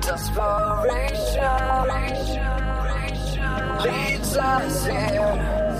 Desperation leads us here.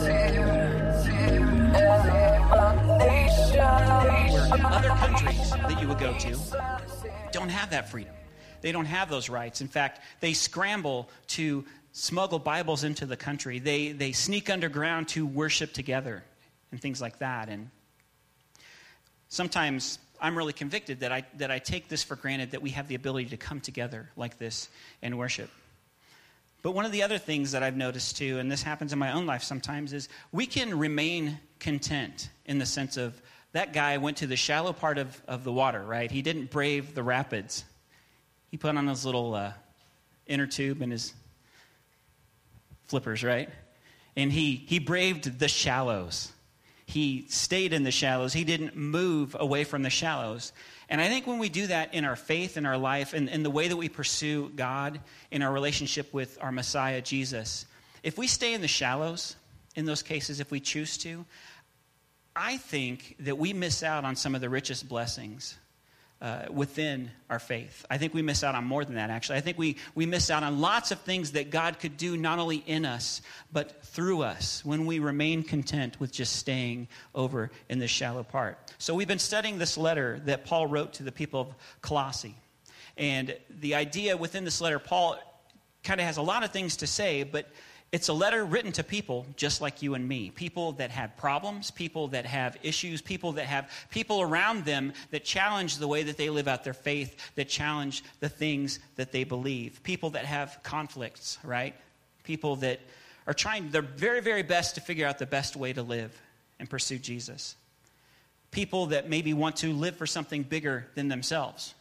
Where other countries that you would go to don't have that freedom. They don't have those rights. In fact, they scramble to smuggle Bibles into the country. They sneak underground to worship together and things like that. And sometimes I'm really convicted that I take this for granted, that we have the ability to come together like this and worship. But one of the other things that I've noticed too, and this happens in my own life sometimes, is we can remain content in the sense of that guy went to the shallow part of the water, right? He didn't brave the rapids. He put on his little inner tube and his flippers, right? And he braved the shallows. He stayed in the shallows. He didn't move away from the shallows. And I think when we do that in our faith, in our life, and in the way that we pursue God, in our relationship with our Messiah, Jesus, if we stay in the shallows, in those cases, if we choose to, I think that we miss out on some of the richest blessings within our faith. I think we miss out on more than that, actually. I think we miss out on lots of things that God could do not only in us, but through us when we remain content with just staying over in the shallow part. So we've been studying this letter that Paul wrote to the people of Colossae. And the idea within this letter, Paul kind of has a lot of things to say, but it's a letter written to people just like you and me. People that have problems, people that have issues, people that have people around them that challenge the way that they live out their faith, that challenge the things that they believe. People that have conflicts, right? People that are trying their very, very best to figure out the best way to live and pursue Jesus. People that maybe want to live for something bigger than themselves.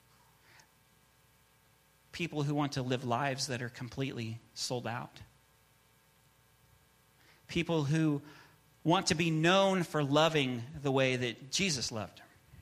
People who want to live lives that are completely sold out. People who want to be known for loving the way that Jesus loved.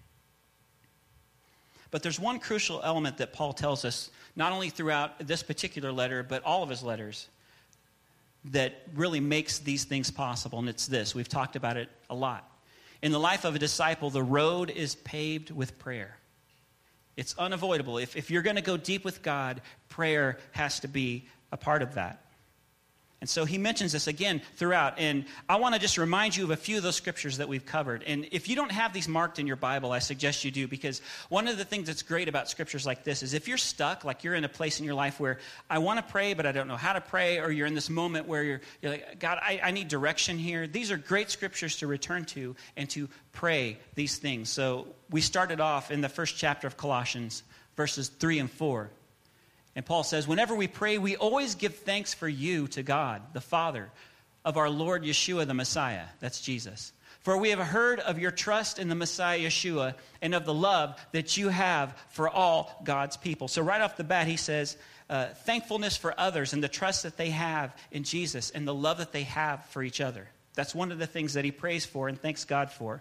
But there's one crucial element that Paul tells us, not only throughout this particular letter, but all of his letters, that really makes these things possible, and it's this. We've talked about it a lot. In the life of a disciple, the road is paved with prayer. It's unavoidable. If you're going to go deep with God, prayer has to be a part of that. And so he mentions this again throughout. And I want to just remind you of a few of those scriptures that we've covered. And if you don't have these marked in your Bible, I suggest you do. Because one of the things that's great about scriptures like this is if you're stuck, like you're in a place in your life where I want to pray, but I don't know how to pray, or you're in this moment where you're like, God, I need direction here. These are great scriptures to return to and to pray these things. So we started off in the first chapter of Colossians, verses 3 and 4. And Paul says, whenever we pray, we always give thanks for you to God, the Father of our Lord Yeshua the Messiah. That's Jesus. For we have heard of your trust in the Messiah Yeshua and of the love that you have for all God's people. So right off the bat, he says, thankfulness for others and the trust that they have in Jesus and the love that they have for each other. That's one of the things that he prays for and thanks God for.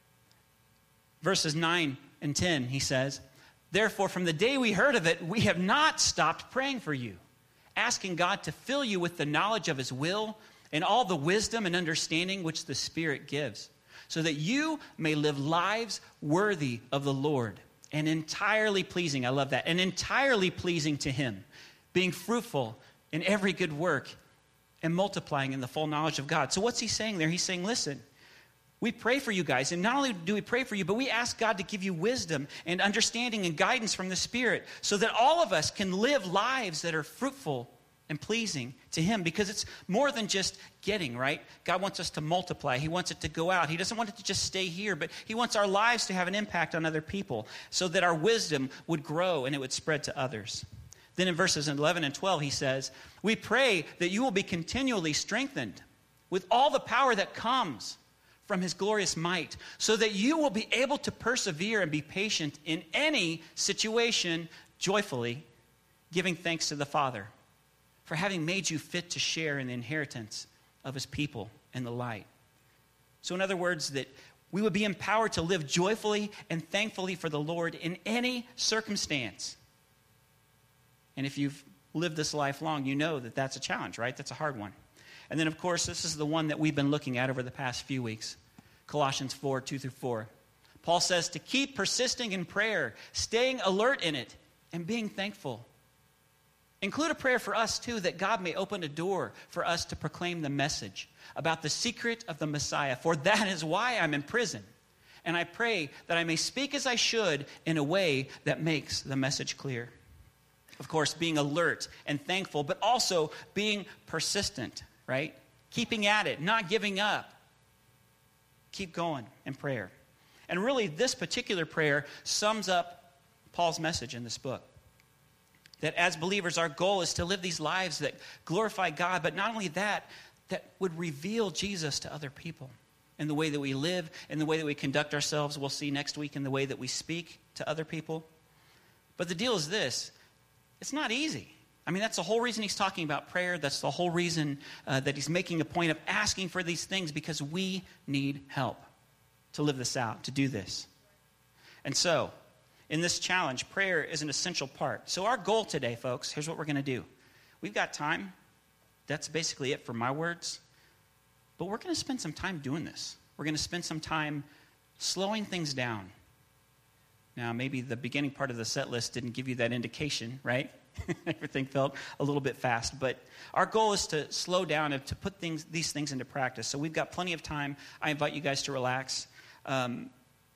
Verses 9 and 10, he says, therefore, from the day we heard of it, we have not stopped praying for you, asking God to fill you with the knowledge of his will and all the wisdom and understanding which the Spirit gives, so that you may live lives worthy of the Lord and entirely pleasing, I love that, and entirely pleasing to him, being fruitful in every good work and multiplying in the full knowledge of God. So what's he saying there? He's saying, listen, we pray for you guys, and not only do we pray for you, but we ask God to give you wisdom and understanding and guidance from the Spirit so that all of us can live lives that are fruitful and pleasing to him, because it's more than just getting, right? God wants us to multiply. He wants it to go out. He doesn't want it to just stay here, but he wants our lives to have an impact on other people so that our wisdom would grow and it would spread to others. Then in verses 11 and 12, he says, we pray that you will be continually strengthened with all the power that comes from his glorious might, so that you will be able to persevere and be patient in any situation joyfully, giving thanks to the Father for having made you fit to share in the inheritance of his people and the light. So in other words, that we would be empowered to live joyfully and thankfully for the Lord in any circumstance. And if you've lived this life long, you know that that's a challenge, right? That's a hard one. And then, of course, this is the one that we've been looking at over the past few weeks, Colossians 4, 2 through 4. Paul says to keep persisting in prayer, staying alert in it, and being thankful Include a prayer for us, too, that God may open a door for us to proclaim the message about the secret of the Messiah. For that is why I'm in prison. And I pray that I may speak as I should in a way that makes the message clear. Of course, being alert and thankful, but also being persistent, right? Keeping at it, not giving up. Keep going in prayer. And really, this particular prayer sums up Paul's message in this book. That as believers, our goal is to live these lives that glorify God, but not only that, that would reveal Jesus to other people in the way that we live, in the way that we conduct ourselves. We'll see next week in the way that we speak to other people. But the deal is this: it's not easy. I mean, that's the whole reason he's talking about prayer. That's the whole reason that he's making a point of asking for these things, because we need help to live this out, to do this. And so, in this challenge, prayer is an essential part. So our goal today, folks, here's what we're going to do. We've got time. That's basically it for my words. But we're going to spend some time doing this. We're going to spend some time slowing things down. Now, maybe the beginning part of the set list didn't give you that indication, right? Everything felt a little bit fast. But our goal is to slow down and to put these things into practice. So we've got plenty of time. I invite you guys to relax. And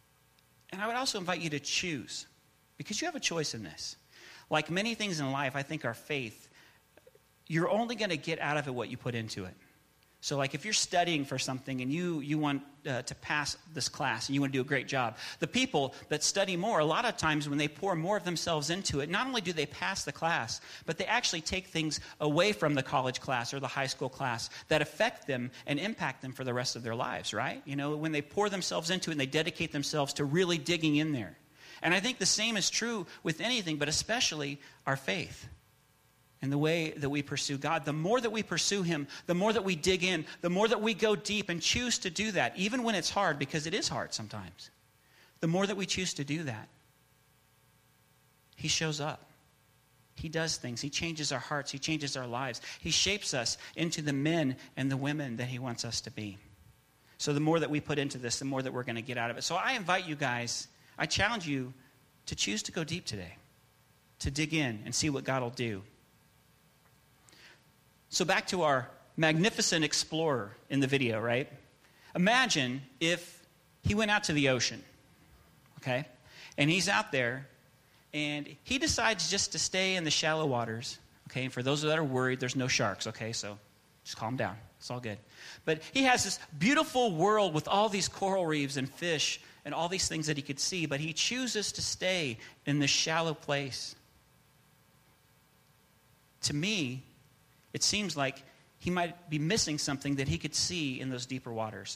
I would also invite you to choose, because you have a choice in this. Like many things in life, I think our faith, you're only going to get out of it what you put into it. So like if you're studying for something and you want to pass this class and you want to do a great job, the people that study more, a lot of times when they pour more of themselves into it, not only do they pass the class, but they actually take things away from the college class or the high school class that affect them and impact them for the rest of their lives, right? You know, when they pour themselves into it and they dedicate themselves to really digging in there. And I think the same is true with anything, but especially our faith. And the way that we pursue God, the more that we pursue Him, the more that we dig in, the more that we go deep and choose to do that, even when it's hard, because it is hard sometimes. The more that we choose to do that, He shows up. He does things. He changes our hearts. He changes our lives. He shapes us into the men and the women that He wants us to be. So the more that we put into this, the more that we're going to get out of it. So I invite you guys, I challenge you to choose to go deep today, to dig in and see what God will do. So back to our magnificent explorer in the video, right? Imagine if he went out to the ocean, okay? And he's out there, and he decides just to stay in the shallow waters, okay? And for those that are worried, there's no sharks, okay? So just calm down. It's all good. But he has this beautiful world with all these coral reefs and fish and all these things that he could see, but he chooses to stay in this shallow place. To me, it seems like he might be missing something that he could see in those deeper waters.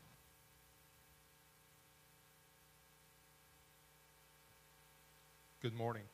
Good morning.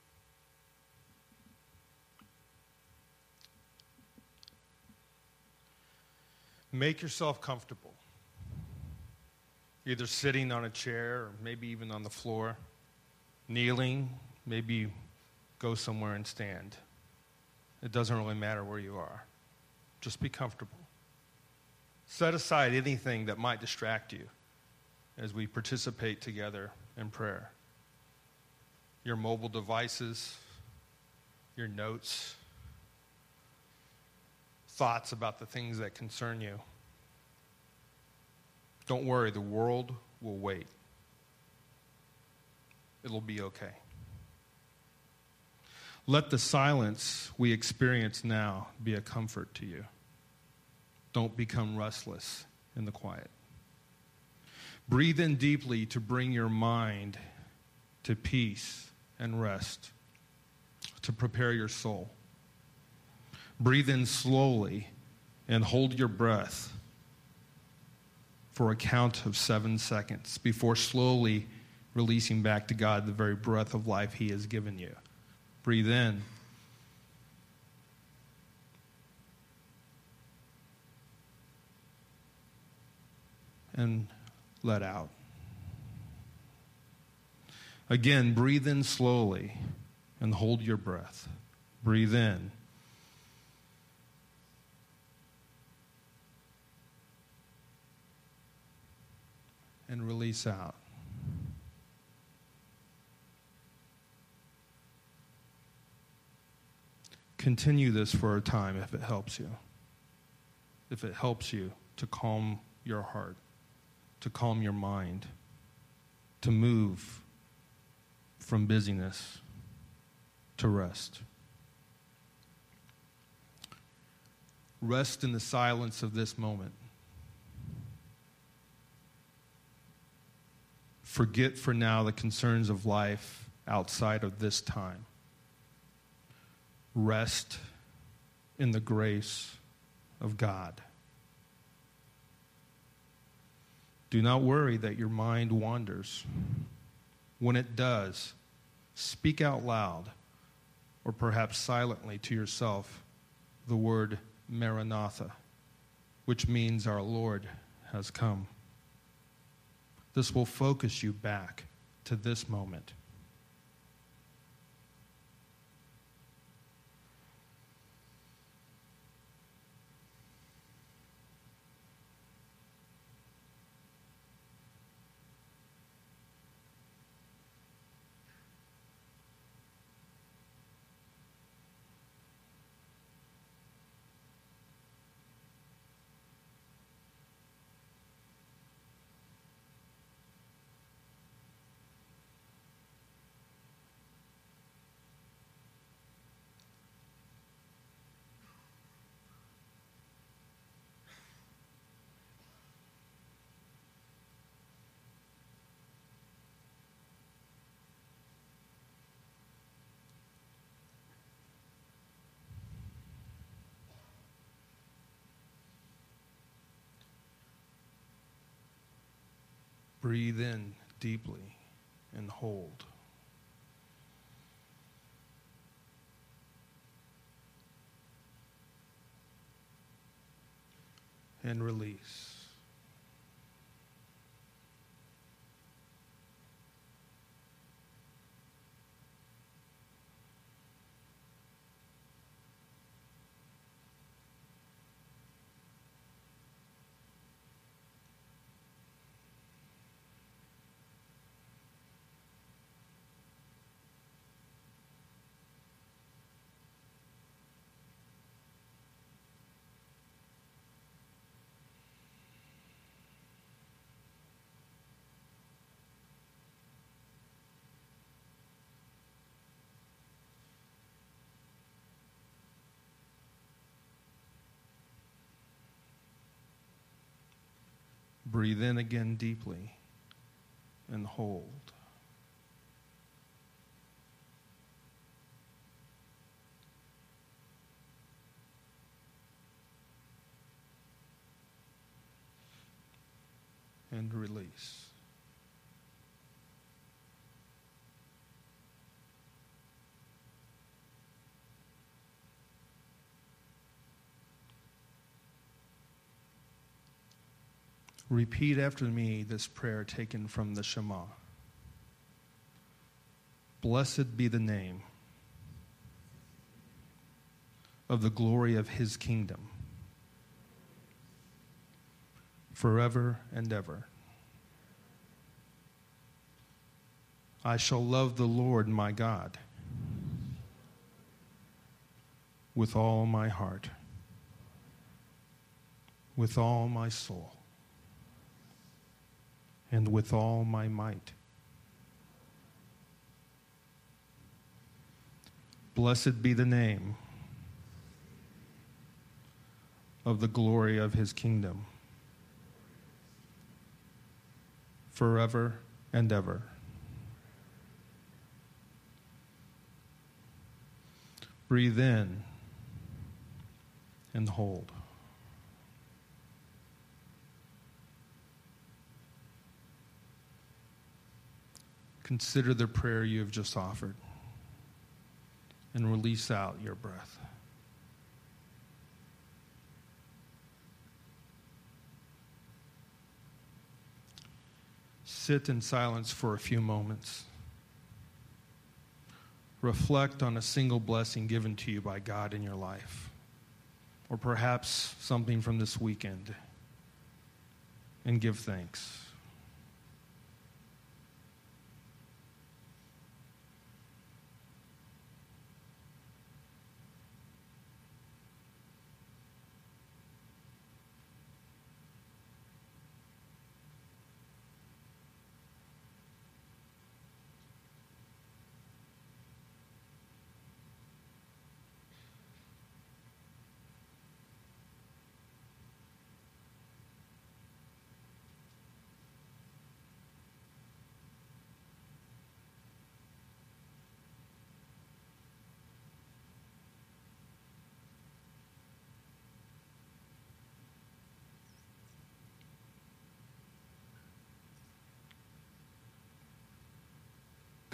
Make yourself comfortable. Either sitting on a chair or maybe even on the floor, kneeling, maybe go somewhere and stand. It doesn't really matter where you are. Just be comfortable. Set aside anything that might distract you as we participate together in prayer. Your mobile devices, your notes, thoughts about the things that concern you. Don't worry, the world will wait. It'll be okay. Let the silence we experience now be a comfort to you. Don't become restless in the quiet. Breathe in deeply to bring your mind to peace and rest, to prepare your soul. Breathe in slowly and hold your breath for a count of 7 seconds before slowly releasing back to God the very breath of life He has given you. Breathe in. And let out. Again, breathe in slowly and hold your breath. Breathe in. And release out. Continue this for a time if it helps you. If it helps you to calm your heart, to calm your mind, to move from busyness to rest. Rest in the silence of this moment. Forget for now the concerns of life outside of this time. Rest in the grace of God. Do not worry that your mind wanders. When it does, speak out loud, or perhaps silently to yourself, the word Maranatha, which means our Lord has come. This will focus you back to this moment. Breathe in deeply and hold. And release. Breathe in again deeply and hold. And release. Repeat after me this prayer taken from the Shema. Blessed be the name of the glory of his kingdom, forever and ever. I shall love the Lord my God with all my heart, with all my soul, and with all my might. Blessed be the name of the glory of his kingdom, forever and ever. Breathe in and hold. Consider the prayer you have just offered and release out your breath. Sit in silence for a few moments. Reflect on a single blessing given to you by God in your life, or perhaps something from this weekend, and give thanks.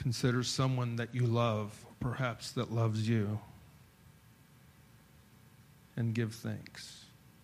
Consider someone that you love, perhaps that loves you, and give thanks.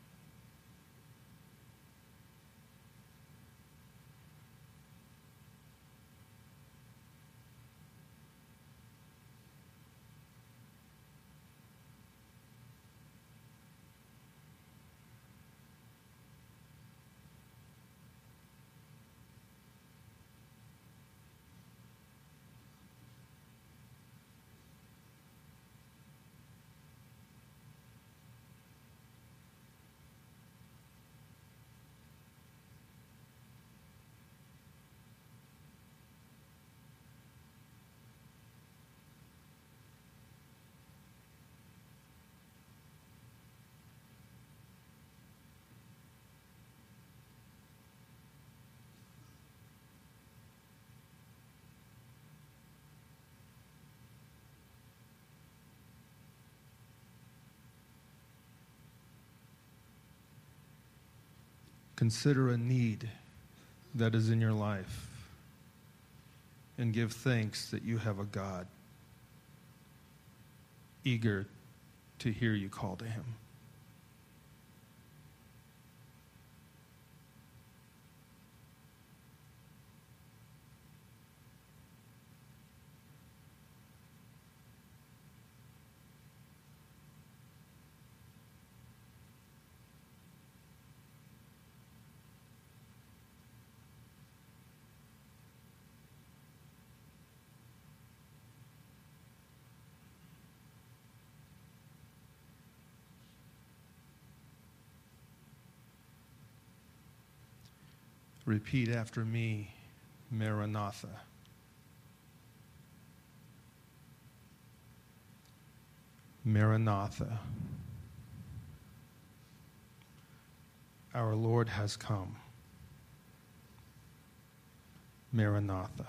Consider a need that is in your life and give thanks that you have a God eager to hear you call to him. Repeat after me, Maranatha. Maranatha. Our Lord has come. Maranatha.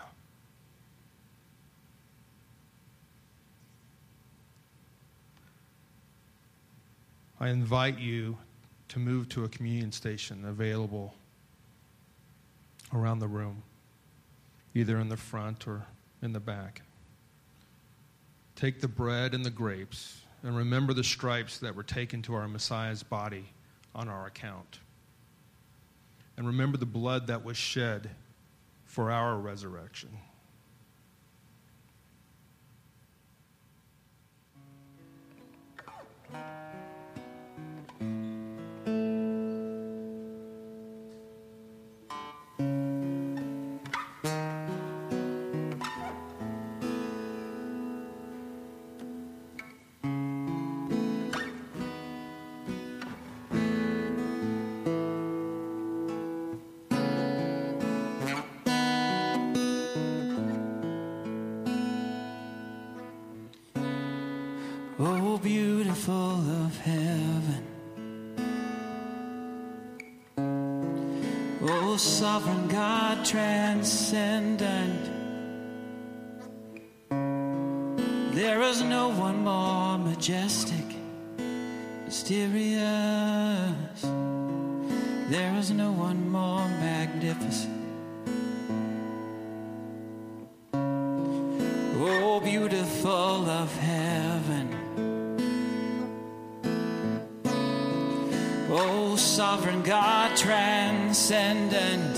I invite you to move to a communion station available around the room, either in the front or in the back. Take the bread and the grapes and remember the stripes that were taken to our Messiah's body on our account. And remember the blood that was shed for our resurrection. Oh, beautiful of heaven, oh, sovereign God, transcendent, there is no one more majestic, mysterious, there is no one more magnificent. Oh, beautiful of heaven, oh, sovereign God, transcendent,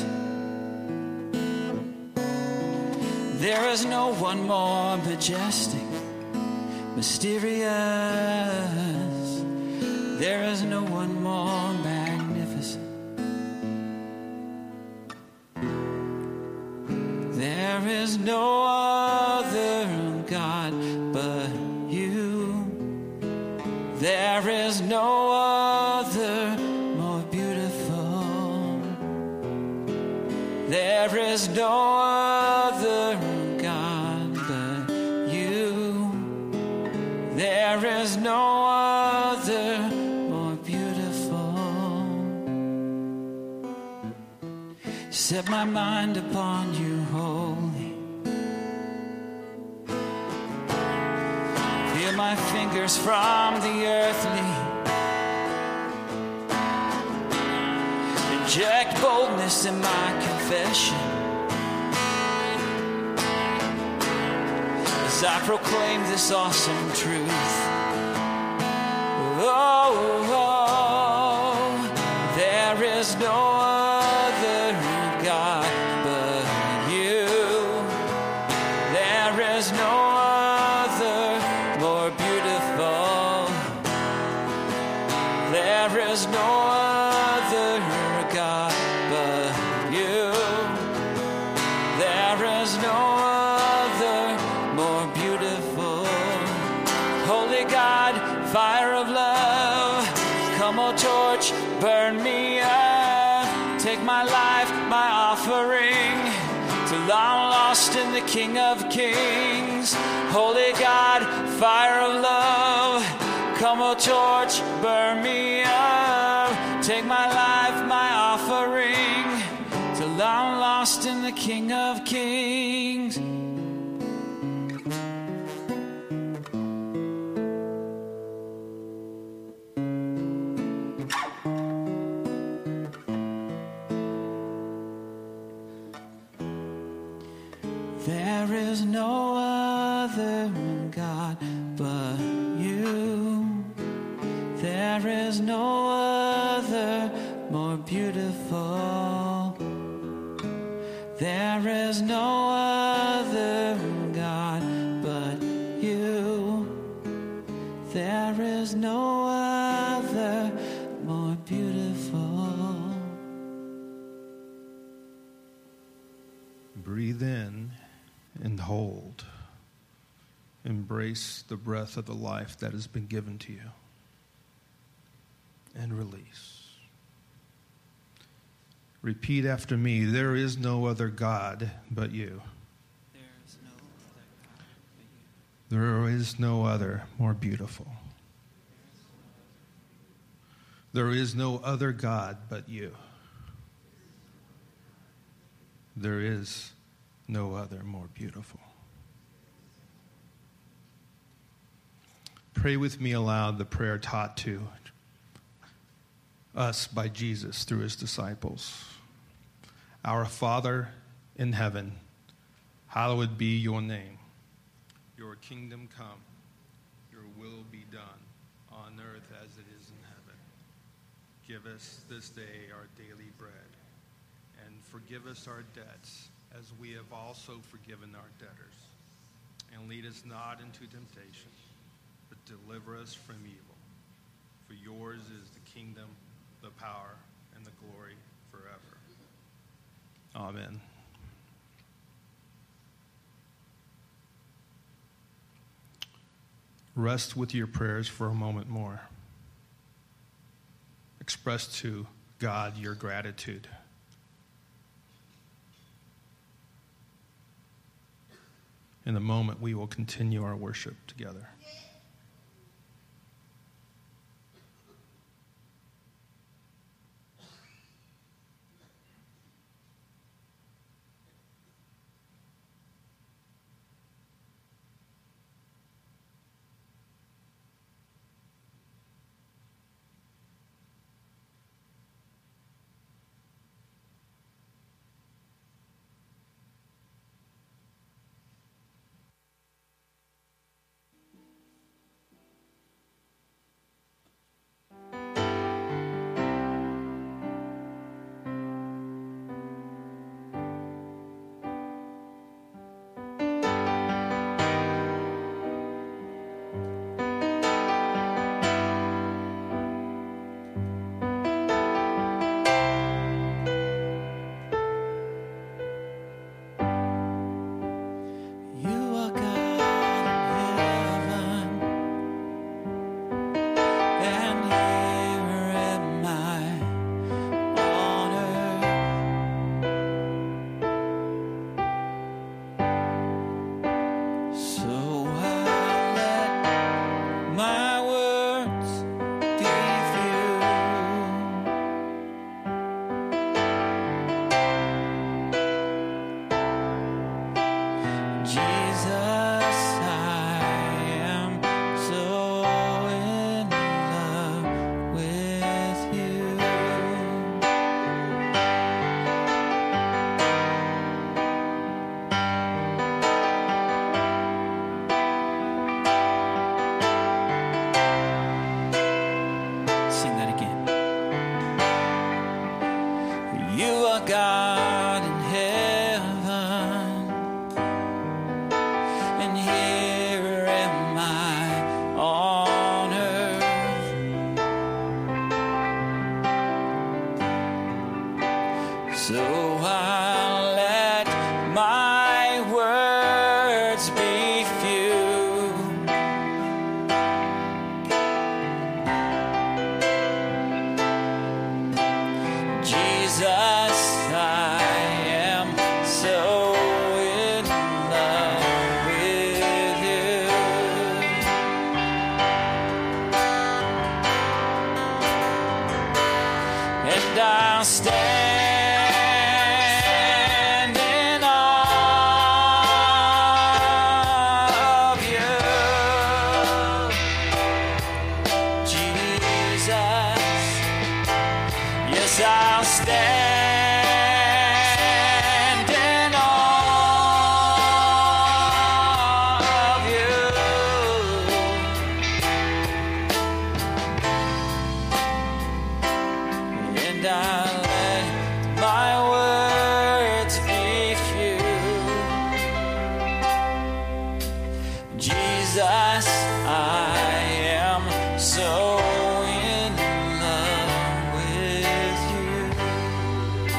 there is no one more majestic, mysterious, there is no one more magnificent. There is no other God but you. There is no other more beautiful. There is no other God but you. There is no other more beautiful. Set my mind upon you wholly. Feel my fingers from the earthly. Inject boldness in my confession. as I proclaim this awesome truth. Oh, oh, there is no other God but you. There is no other more beautiful. There is no other God but you. There is no other more beautiful. Holy God, fire of love, come, O torch, burn me up. Take my life, my offering, till I'm lost in the King of Kings. Holy God, fire of love, come, O torch, burn me up. Take my life, my offering, till I'm lost in the King of Kings. There is no other God but you. There is no other more beautiful. There is no other God but you. There is no other more beautiful. Breathe in and hold. Embrace the breath of the life that has been given to you. And release. Repeat after me. There is no other God but you. There is no other more beautiful. There is no other God but you. There is no other more beautiful. Pray with me aloud the prayer taught to us by Jesus through his disciples. Our Father in heaven, hallowed be your name. Your kingdom come, your will be done on earth as it is in heaven. Give us this day our daily bread, and forgive us our debts as we have also forgiven our debtors. And lead us not into temptation, but deliver us from evil. For yours is the kingdom, the power, and the glory forever. Amen. Rest with your prayers for a moment more. Express to God your gratitude. In a moment, we will continue our worship together. Jesus, I am so in love with you.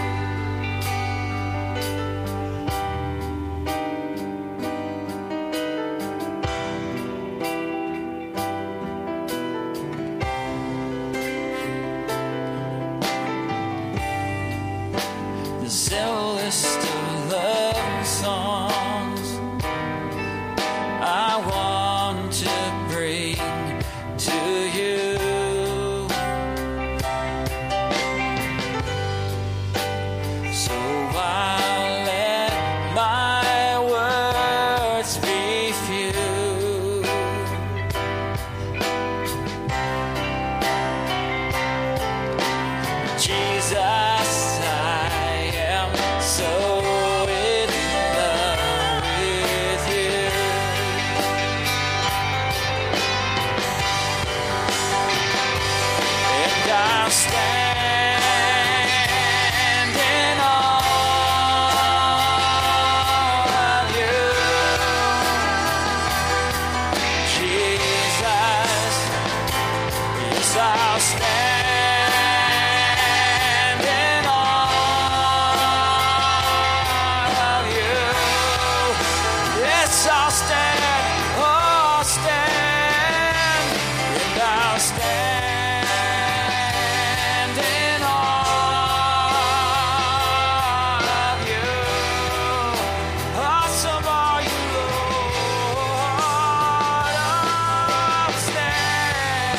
The list of love songs I want to bring to you. So I'll let my words be few. Jesus, I am so in love with you. And I'll stand in awe of you, Jesus. Yes, I'll stand in awe of you. Yes, I'll stand, oh, stand, and I'll stand in awe of you. Awesome are you, Lord. I'll stand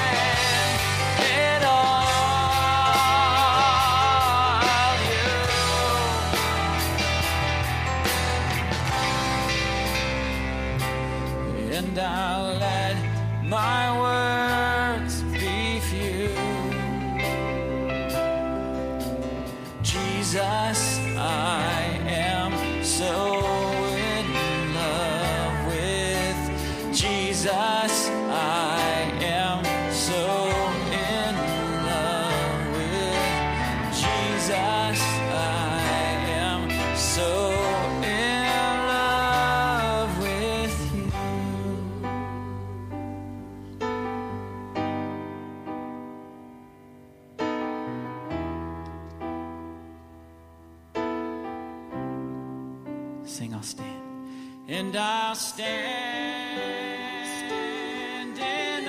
in awe of you. And I'll let my words be few. Jesus, I am so in love with Jesus. I am so in love with Jesus. I am so in love with you. Sing, I'll stand. And I'll stand in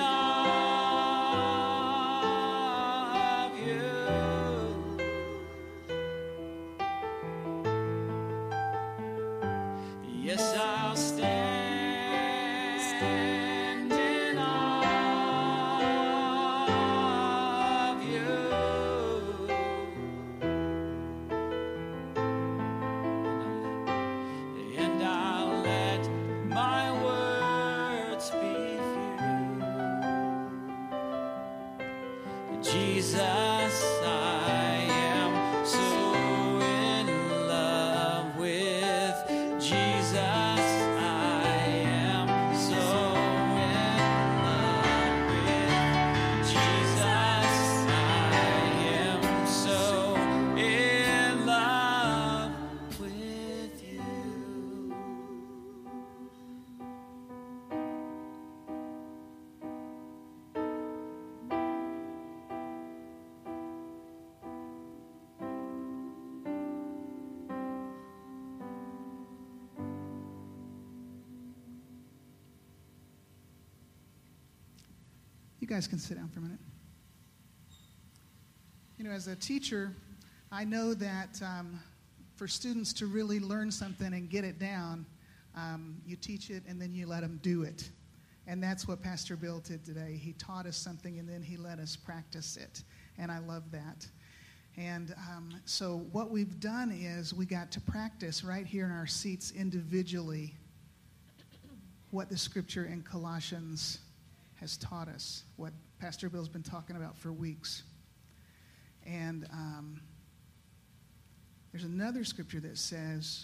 awe of you. Yes, I'll stand in awe of you. And I'll let my words be few. Jesus, I am so in love with Jesus. I am so in love with Jesus. I am so in love with you. You guys can sit down for a minute. You know, as a teacher, I know that for students to really learn something and get it down, you teach it and then you let them do it. And that's what Pastor Bill did today. He taught us something and then he let us practice it. And I love that. And so what we've done is we got to practice right here in our seats individually what the scripture in Colossians has taught us, what Pastor Bill's been talking about for weeks. And there's another scripture that says,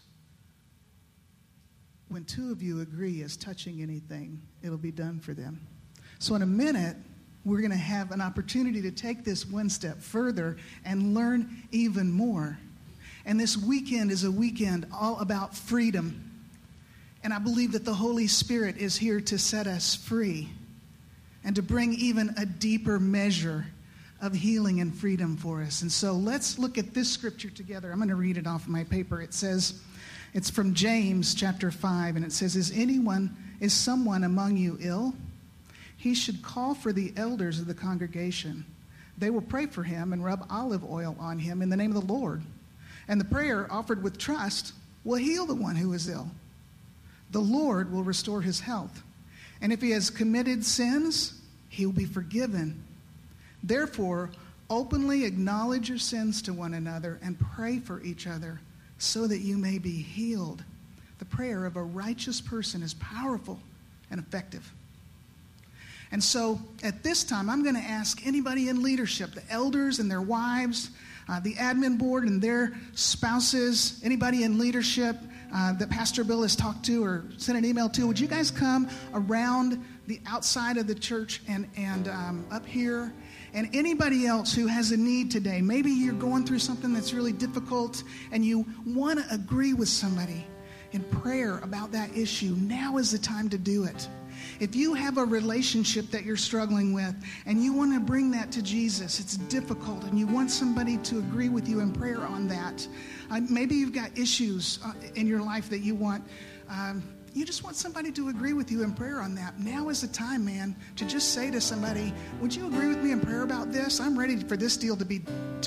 when two of you agree as touching anything, it'll be done for them. So in a minute, we're going to have an opportunity to take this one step further and learn even more. And this weekend is a weekend all about freedom. And I believe that the Holy Spirit is here to set us free and to bring even a deeper measure of healing and freedom for us. And so let's look at this scripture together. I'm going to read it off of my paper. It says, it's from James chapter 5, and it says, Is someone among you ill? He should call for the elders of the congregation. They will pray for him and rub olive oil on him in the name of the Lord. And the prayer offered with trust will heal the one who is ill. The Lord will restore his health. And if he has committed sins, he will be forgiven. Therefore, openly acknowledge your sins to one another and pray for each other so that you may be healed. The prayer of a righteous person is powerful and effective. And so at this time, I'm going to ask anybody in leadership, the elders and their wives, the admin board and their spouses, anybody in leadership that Pastor Bill has talked to or sent an email to, would you guys come around the outside of the church and up here? And anybody else who has a need today, maybe you're going through something that's really difficult and you want to agree with somebody in prayer about that issue, now is the time to do it. If you have a relationship that you're struggling with and you want to bring that to Jesus, it's difficult, and you want somebody to agree with you in prayer on that. Maybe you've got issues in your life that you want, you just want somebody to agree with you in prayer on that. Now is the time, man, to just say to somebody, would you agree with me in prayer about this? I'm ready for this deal to be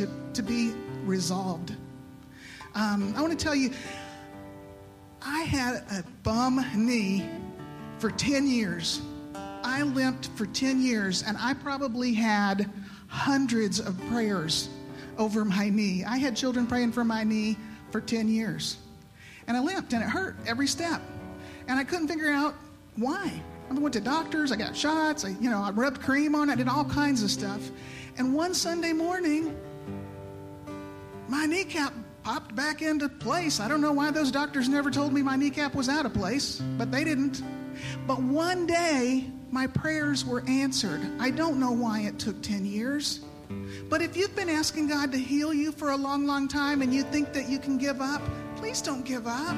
resolved. I want to tell you, I had a bum knee for 10 years. I limped for 10 years, and I probably had hundreds of prayers over my knee. I had children praying for my knee for 10 years. And I limped, and it hurt every step. And I couldn't figure out why. I went to doctors, I got shots, I rubbed cream on it, I did all kinds of stuff. And one Sunday morning, my kneecap popped back into place. I don't know why those doctors never told me my kneecap was out of place, but they didn't. But one day, my prayers were answered. I don't know why it took 10 years. But if you've been asking God to heal you for a long, long time and you think that you can give up, please don't give up.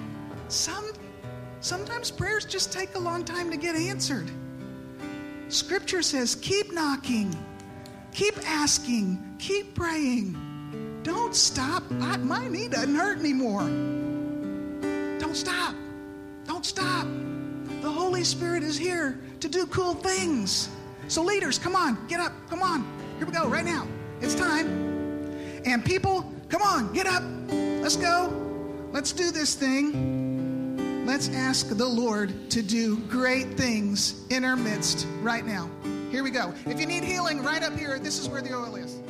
Sometimes prayers just take a long time to get answered. Scripture says, keep knocking, keep asking, keep praying. Don't stop. My knee doesn't hurt anymore. Don't stop. Don't stop. The Holy Spirit is here to do cool things. So leaders, come on, get up, come on. Here we go, right now. It's time. And people, come on, get up. Let's go. Let's do this thing. Let's ask the Lord to do great things in our midst right now. Here we go. If you need healing, right up here, this is where the oil is.